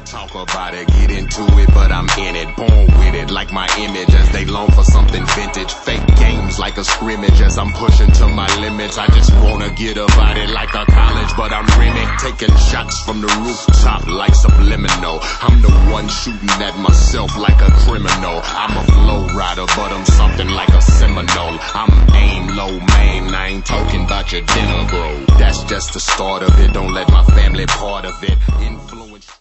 talk about it, get into it, but I'm in it, born with it, like my image, as they long for something vintage. Fake games like a scrimmage, as I'm pushing to my limits. I just wanna get about it like a college, but I'm rimming, taking shots from the rooftop like subliminal. I'm the one shooting at myself like a criminal. I'm a flow rider, but I'm something like a Seminole. I'm aim low, man, I ain't talking about your dinner, bro. That's just the start of it, don't let my family part of it influence